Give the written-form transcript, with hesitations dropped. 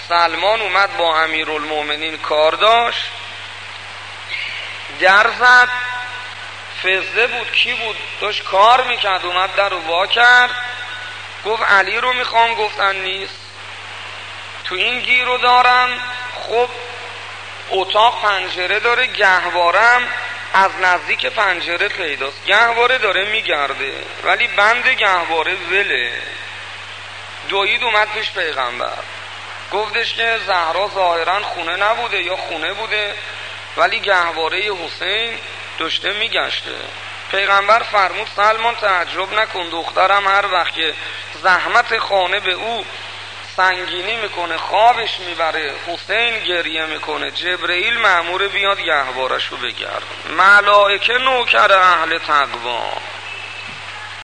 سلمان اومد با امیرالمومنین کار داشت، در زد، فزه بود، کی بود داشت کار میکرد، اومد در رو وا کرد، گفت علی رو میخوام، گفتن نیست. تو این گیر رو دارم، خب اتاق پنجره داره، گهوارم از نزدیک پنجره پیداست، گهواره داره میگرده ولی بند گهواره وله. دوید اومد پیش پیغمبر، گفتش که زهرا ظاهرا خونه نبوده یا خونه بوده ولی گهواره حسین داشته میگشته. پیغمبر فرمود سلمان تعجب نکن، دخترم هر وقت که زحمت خانه به او سنگینی میکنه، خوابش میبره، حسین گریه میکنه، جبرئیل مأمور بیاد گهوارشو بگرد. ملائکه نوکر اهل تقوا.